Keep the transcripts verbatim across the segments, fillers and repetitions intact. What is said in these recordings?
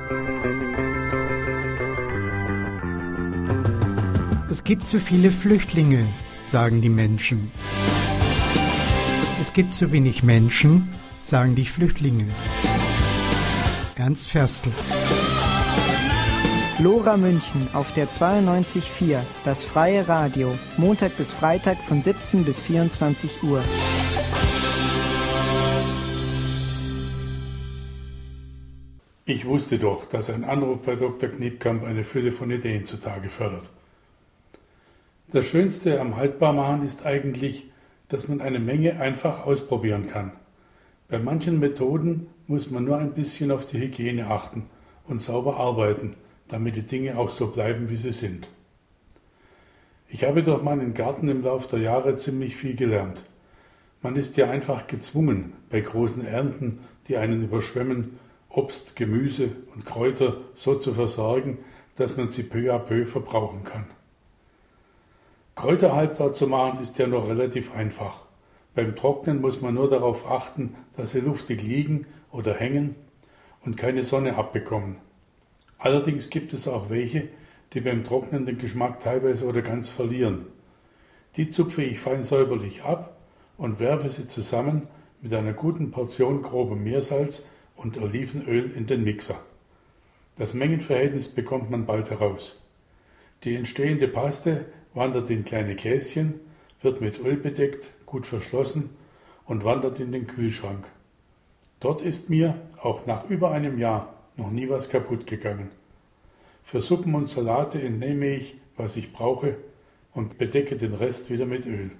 Es gibt zu viele Flüchtlinge, sagen die Menschen. Es gibt zu wenig Menschen, sagen die Flüchtlinge. Ernst Ferstl. Lora München auf der zweiundneunzig Komma vier, das freie Radio, Montag bis Freitag von siebzehn bis vierundzwanzig Uhr. Ich wusste doch, dass ein Anruf bei Doktor Kniepkamp eine Fülle von Ideen zutage fördert. Das Schönste am Haltbarmachen ist eigentlich, dass man eine Menge einfach ausprobieren kann. Bei manchen Methoden muss man nur ein bisschen auf die Hygiene achten und sauber arbeiten, damit die Dinge auch so bleiben, wie sie sind. Ich habe durch meinen Garten im Laufe der Jahre ziemlich viel gelernt. Man ist ja einfach gezwungen, bei großen Ernten, die einen überschwemmen, Obst, Gemüse und Kräuter so zu versorgen, dass man sie peu à peu verbrauchen kann. Kräuter haltbar zu machen ist ja noch relativ einfach. Beim Trocknen muss man nur darauf achten, dass sie luftig liegen oder hängen und keine Sonne abbekommen. Allerdings gibt es auch welche, die beim Trocknen den Geschmack teilweise oder ganz verlieren. Die zupfe ich fein säuberlich ab und werfe sie zusammen mit einer guten Portion grobem Meersalz und Olivenöl in den Mixer. Das Mengenverhältnis bekommt man bald heraus. Die entstehende Paste wandert in kleine Gläschen, wird mit Öl bedeckt, gut verschlossen und wandert in den Kühlschrank. Dort ist mir, auch nach über einem Jahr, noch nie was kaputt gegangen. Für Suppen und Salate entnehme ich, was ich brauche, und bedecke den Rest wieder mit Öl.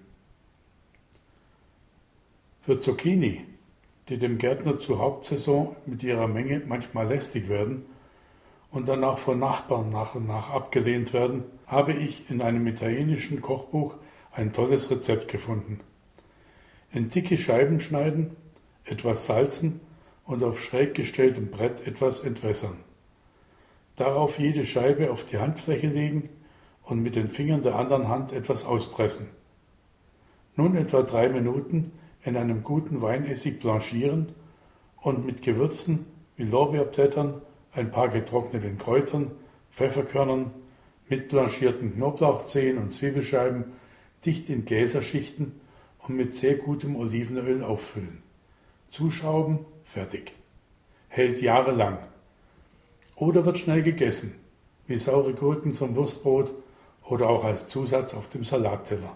Für Zucchini, die dem Gärtner zur Hauptsaison mit ihrer Menge manchmal lästig werden und dann auch von Nachbarn nach und nach abgelehnt werden, habe ich in einem italienischen Kochbuch ein tolles Rezept gefunden. In dicke Scheiben schneiden, etwas salzen und auf schräg gestelltem Brett etwas entwässern. Darauf jede Scheibe auf die Handfläche legen und mit den Fingern der anderen Hand etwas auspressen. Nun etwa drei Minuten in einem guten Weinessig blanchieren und mit Gewürzen wie Lorbeerblättern, ein paar getrockneten Kräutern, Pfefferkörnern, mit blanchierten Knoblauchzehen und Zwiebelscheiben dicht in Gläser schichten und mit sehr gutem Olivenöl auffüllen. Zuschrauben, fertig. Hält jahrelang. Oder wird schnell gegessen, wie saure Gurken zum Wurstbrot oder auch als Zusatz auf dem Salatteller.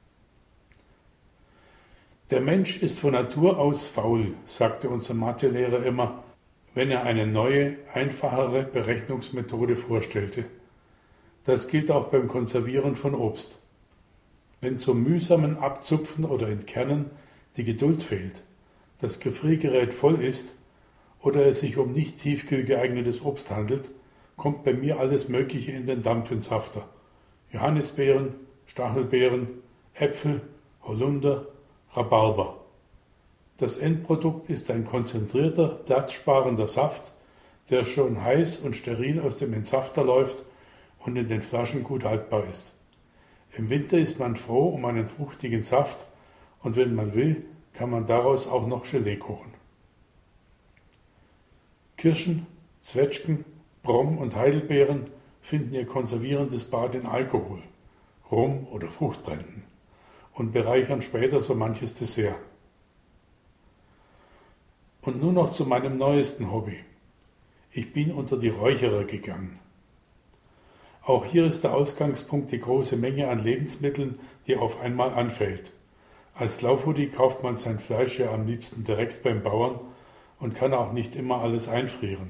Der Mensch ist von Natur aus faul, sagte unser Mathelehrer immer, wenn er eine neue, einfachere Berechnungsmethode vorstellte. Das gilt auch beim Konservieren von Obst. Wenn zum mühsamen Abzupfen oder Entkernen die Geduld fehlt, das Gefriergerät voll ist oder es sich um nicht tiefkühl geeignetes Obst handelt, kommt bei mir alles Mögliche in den Dampfentsafter. Johannisbeeren, Stachelbeeren, Äpfel, Holunder, Rhabarber. Das Endprodukt ist ein konzentrierter, platzsparender Saft, der schon heiß und steril aus dem Entsafter läuft und in den Flaschen gut haltbar ist. Im Winter ist man froh um einen fruchtigen Saft und wenn man will, kann man daraus auch noch Gelee kochen. Kirschen, Zwetschgen, Brom- und Heidelbeeren finden ihr konservierendes Bad in Alkohol, Rum oder Fruchtbränden und bereichern später so manches Dessert. Und nun noch zu meinem neuesten Hobby. Ich bin unter die Räucherer gegangen. Auch hier ist der Ausgangspunkt die große Menge an Lebensmitteln, die auf einmal anfällt. Als Laufhudi kauft man sein Fleisch ja am liebsten direkt beim Bauern und kann auch nicht immer alles einfrieren.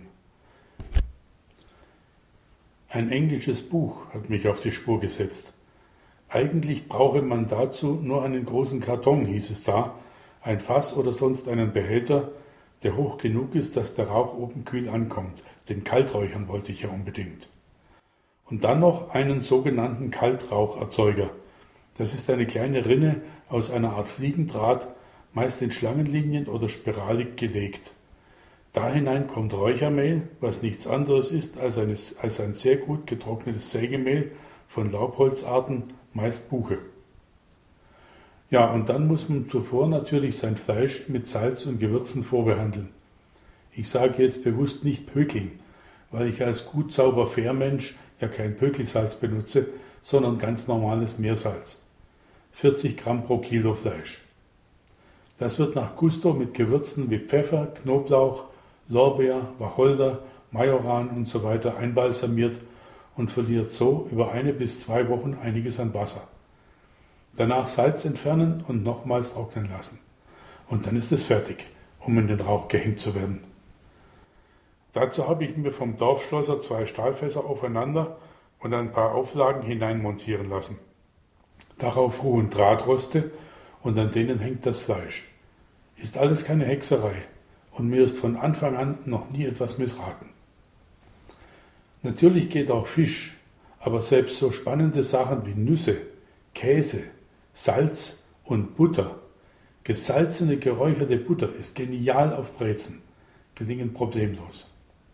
Ein englisches Buch hat mich auf die Spur gesetzt. Eigentlich brauche man dazu nur einen großen Karton, hieß es da, ein Fass oder sonst einen Behälter, der hoch genug ist, dass der Rauch oben kühl ankommt. Den Kalträuchern wollte ich ja unbedingt. Und dann noch einen sogenannten Kaltraucherzeuger. Das ist eine kleine Rinne aus einer Art Fliegendraht, meist in Schlangenlinien oder spiralig gelegt. Da hinein kommt Räuchermehl, was nichts anderes ist als, eine, als ein sehr gut getrocknetes Sägemehl von Laubholzarten, meist Buche. Ja, und dann muss man zuvor natürlich sein Fleisch mit Salz und Gewürzen vorbehandeln. Ich sage jetzt bewusst nicht pökeln, weil ich als gut sauber Fairmensch ja kein Pökelsalz benutze, sondern ganz normales Meersalz. vierzig Gramm pro Kilo Fleisch. Das wird nach Gusto mit Gewürzen wie Pfeffer, Knoblauch, Lorbeer, Wacholder, Majoran und so weiter einbalsamiert und verliert so über eine bis zwei Wochen einiges an Wasser. Danach Salz entfernen und nochmals trocknen lassen. Und dann ist es fertig, um in den Rauch gehängt zu werden. Dazu habe ich mir vom Dorfschlosser zwei Stahlfässer aufeinander und ein paar Auflagen hineinmontieren lassen. Darauf ruhen Drahtroste und an denen hängt das Fleisch. Ist alles keine Hexerei und mir ist von Anfang an noch nie etwas missraten. Natürlich geht auch Fisch, aber selbst so spannende Sachen wie Nüsse, Käse, Salz und Butter, gesalzene, geräucherte Butter ist genial auf Brezen, gelingen problemlos.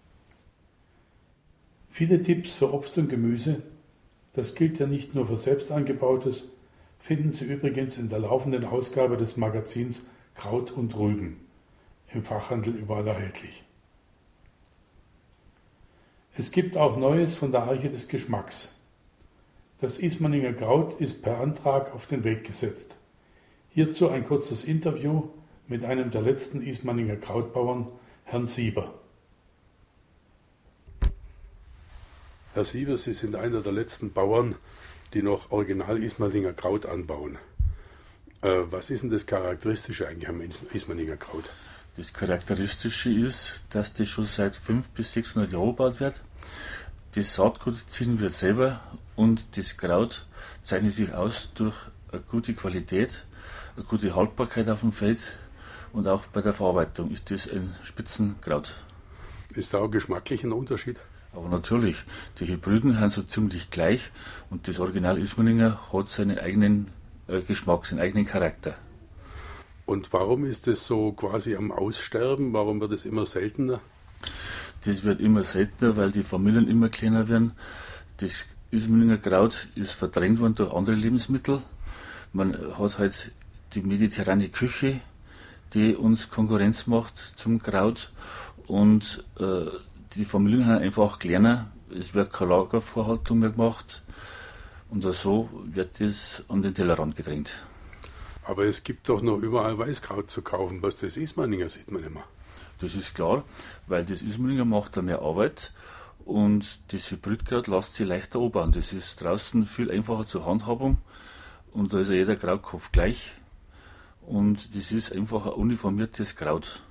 Viele Tipps für Obst und Gemüse, das gilt ja nicht nur für selbst angebautes, finden Sie übrigens in der laufenden Ausgabe des Magazins Kraut und Rüben, im Fachhandel überall erhältlich. Es gibt auch Neues von der Arche des Geschmacks. Das Ismaninger Kraut ist per Antrag auf den Weg gesetzt. Hierzu ein kurzes Interview mit einem der letzten Ismaninger Krautbauern, Herrn Sieber. Herr Sieber, Sie sind einer der letzten Bauern, die noch original Ismaninger Kraut anbauen. Äh, was ist denn das Charakteristische eigentlich am Ismaninger Kraut? Das Charakteristische ist, dass das schon seit fünfhundert bis sechshundert Jahren gebaut wird. Das Saatgut ziehen wir selber und das Kraut zeichnet sich aus durch eine gute Qualität, eine gute Haltbarkeit auf dem Feld und auch bei der Verarbeitung ist das ein Spitzenkraut. Ist da auch geschmacklich ein Unterschied? Aber natürlich, die Hybriden sind so ziemlich gleich und das Original Ismaninger hat seinen eigenen äh, Geschmack, seinen eigenen Charakter. Und warum ist das so quasi am Aussterben? Warum wird es immer seltener? Das wird immer seltener, weil die Familien immer kleiner werden. Das Ismaninger Kraut ist verdrängt worden durch andere Lebensmittel. Man hat halt die mediterrane Küche, die uns Konkurrenz macht zum Kraut und äh, die Familien sind einfach kleiner, es wird keine Lagervorhaltung mehr gemacht und so wird das an den Tellerrand gedrängt. Aber es gibt doch noch überall Weißkraut zu kaufen, was das Ismaninger sieht man immer. Das ist klar, weil das Ismaninger macht da mehr Arbeit und das Hybridkraut lässt sich leichter anbauen. Das ist draußen viel einfacher zur Handhabung und da ist ja jeder Krautkopf gleich und das ist einfach ein uniformiertes Kraut.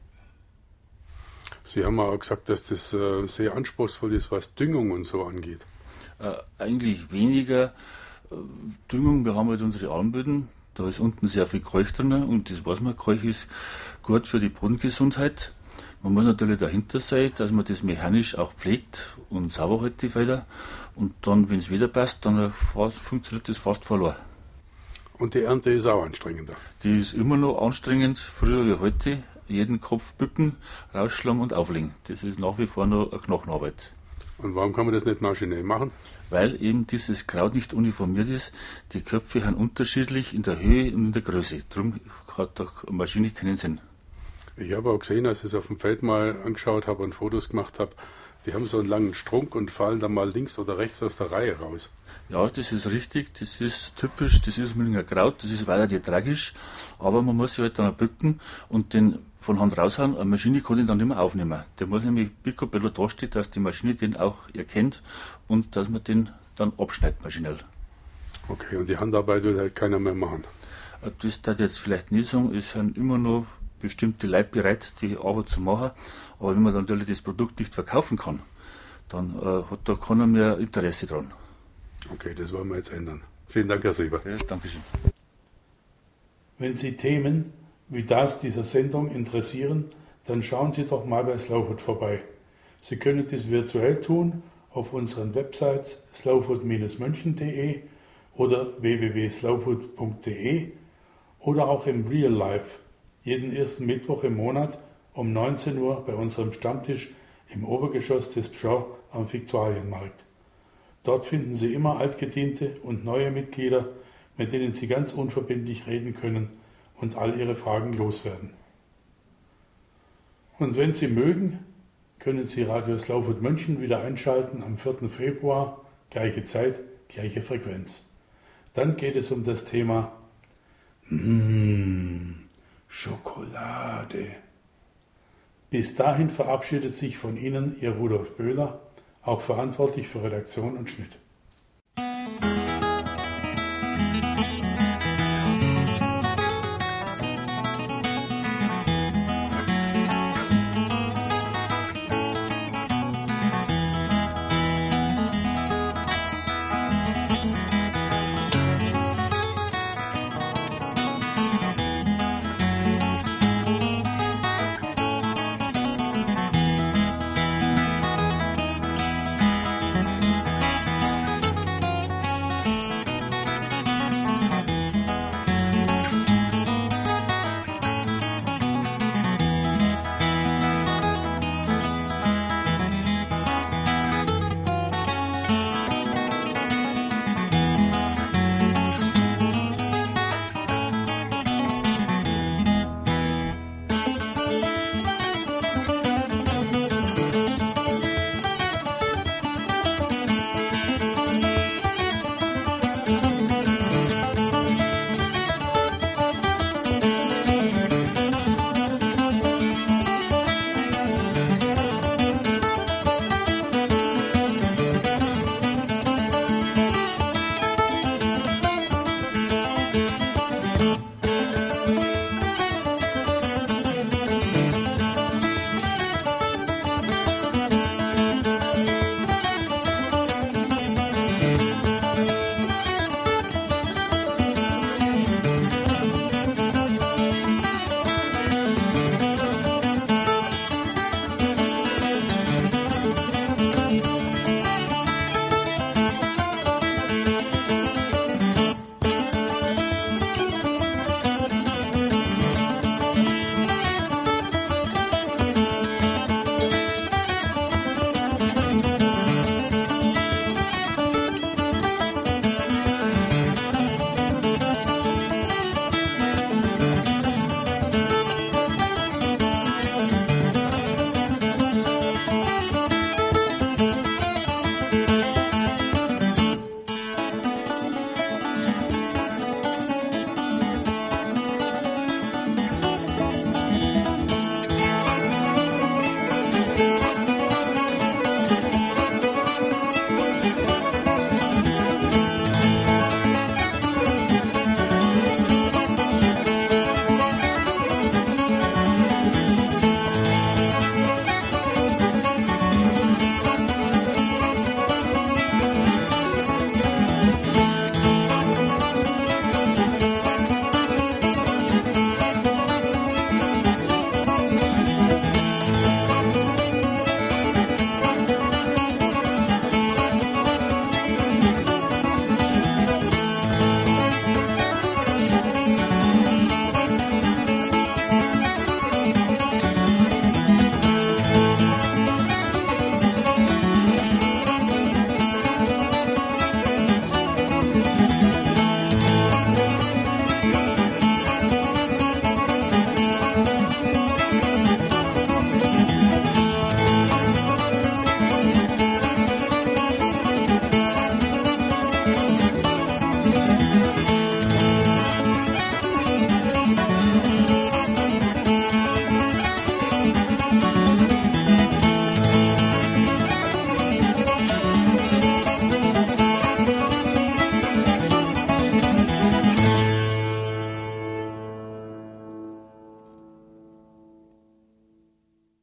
Sie haben auch gesagt, dass das äh, sehr anspruchsvoll ist, was Düngung und so angeht. Äh, eigentlich weniger äh, Düngung. Wir haben halt unsere Almböden, da ist unten sehr viel Keuch drin und das weiß man, Keuch ist gut für die Bodengesundheit. Man muss natürlich dahinter sein, dass man das mechanisch auch pflegt und sauber hält, die Felder. Und dann, wenn es wieder passt, dann funktioniert das fast verloren. Und die Ernte ist auch anstrengender? Die ist immer noch anstrengend, früher wie heute. Jeden Kopf bücken, rausschlagen und auflegen. Das ist nach wie vor noch eine Knochenarbeit. Und warum kann man das nicht maschinell machen? Weil eben dieses Kraut nicht uniformiert ist. Die Köpfe sind unterschiedlich in der Höhe und in der Größe. Darum hat da eine Maschine keinen Sinn. Ich habe auch gesehen, als ich es auf dem Feld mal angeschaut habe und Fotos gemacht habe, die haben so einen langen Strunk und fallen dann mal links oder rechts aus der Reihe raus. Ja, das ist richtig, das ist typisch, das ist mit einem Kraut, das ist weiter nicht tragisch, aber man muss sich halt dann bücken und den von Hand raushauen. Eine Maschine kann den dann nicht mehr aufnehmen. Der muss nämlich picobello dastehen, dass die Maschine den auch erkennt und dass man den dann abschneidet maschinell. Okay, und die Handarbeit will halt keiner mehr machen? Das darf ich jetzt vielleicht nicht sagen, es sind immer noch bestimmte Leute bereit, die Arbeit zu machen, aber wenn man dann natürlich das Produkt nicht verkaufen kann, dann äh, hat da keiner mehr Interesse dran. Okay, das wollen wir jetzt ändern. Vielen Dank, Herr Sieber. Ja, danke schön. Wenn Sie Themen wie das dieser Sendung interessieren, dann schauen Sie doch mal bei Slowfood vorbei. Sie können dies virtuell tun auf unseren Websites slowfood Bindestrich münchen punkt de oder w w w punkt slowfood punkt de oder auch im Real Life jeden ersten Mittwoch im Monat um neunzehn Uhr bei unserem Stammtisch im Obergeschoss des Pschorr am Viktualienmarkt. Dort finden Sie immer altgediente und neue Mitglieder, mit denen Sie ganz unverbindlich reden können und all Ihre Fragen loswerden. Und wenn Sie mögen, können Sie Radio Slowfood München wieder einschalten am vierten Februar, gleiche Zeit, gleiche Frequenz. Dann geht es um das Thema mmh, Schokolade. Bis dahin verabschiedet sich von Ihnen Ihr Rudolf Böhler, auch verantwortlich für Redaktion und Schnitt.